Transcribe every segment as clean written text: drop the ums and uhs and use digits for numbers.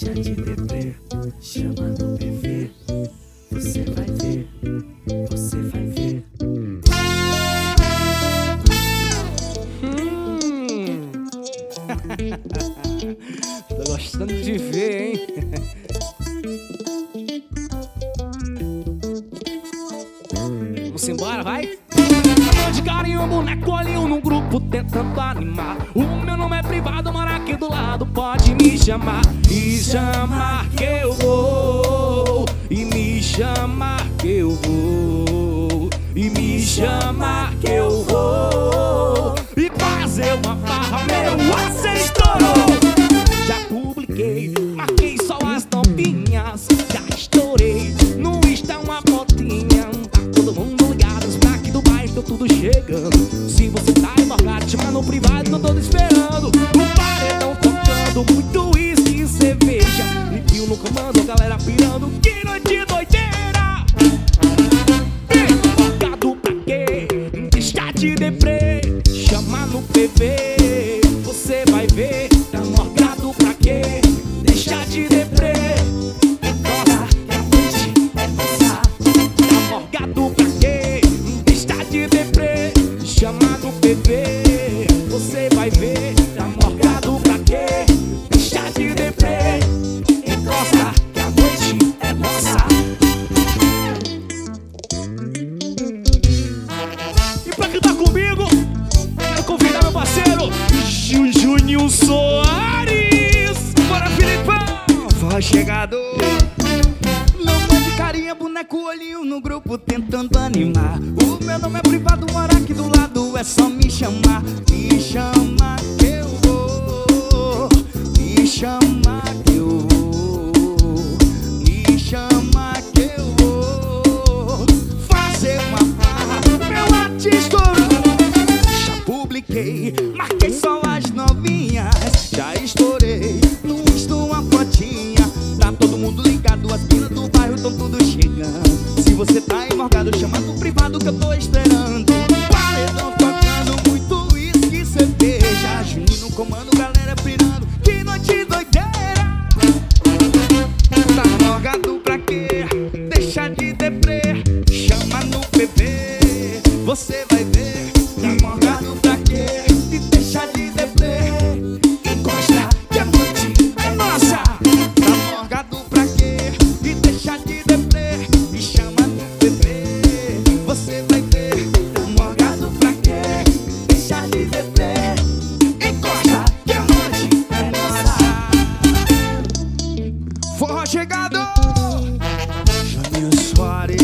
deixa de deprê, chama no PV. Você vai ver, você vai ver. Tô gostando de ver, hein? Vamos embora, vai? Amor de carinho, boneco olhinho no grupo tentando animar. O meu nome é privado, mora aqui do lado, pode me chamar. E chamar que eu vou, e me chamar que eu vou, e me chamar que eu vou, e fazer uma farra, meu você estourou. Já publiquei, marquei só as tampinhas, já estourei, no Insta uma fotinha. Tá todo mundo ligado, os black do bairro estão tudo chegando. Se você tá embarcado, chama no privado que eu tô esperando. O paredão tocando, muito uísque e cerveja, limpinho no comando, a galera pirando, que noite doideira. Embarcado pra quê? Deixa de deprê, chama no PV, você vai ver. Tá morgado pra quê? Deixa de deprê, encosta que a noite é nossa. Tá morgado pra quê? Deixa de deprê, chama no PV, você vai ver. Tá morgado pra quê? Deixa de deprê, encosta que a noite é nossa. E pra cantar comigo, quero convidar meu parceiro Júnior Soares. Bora, Filipão! Voz chegador. Lama de carinha, boneco, olhinho no grupo tentando animar. O meu nome é privado, mora aqui do lado, é só me chamar. Me chama que eu vou, me chama que eu vou, me chama que eu vou fazer uma farra, meu artista. Já publiquei, marquei só as novinhas, já estourei, no Insta uma fotinha. Tá todo mundo ligado, as minas do bairro tão tudo chegando. Se você tá embarcado, chama no privado que eu tô esperando. Paredão tocando, muito uísque e cerveja, Juninho no comando, galera pirando, que noite doideira. Tá morgado pra quê? Deixa de deprê, chama no PV, você vai ver. Tá morgado pra quê? E deixa de deprê, encosta que a noite é nossa. Tá morgado pra quê? E deixa de deprê, e chama no PV, você vai ver. Tá morgado pra quê? Deixa de deprê, encosta que a noite é nossa. Forró chegador, Júnior Soares.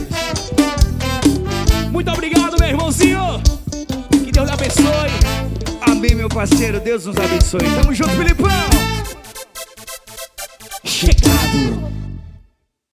Muito obrigado, meu irmãozinho. Que Deus lhe abençoe. Amém, meu parceiro, Deus nos abençoe. Tamo junto, Filipão. Chegado.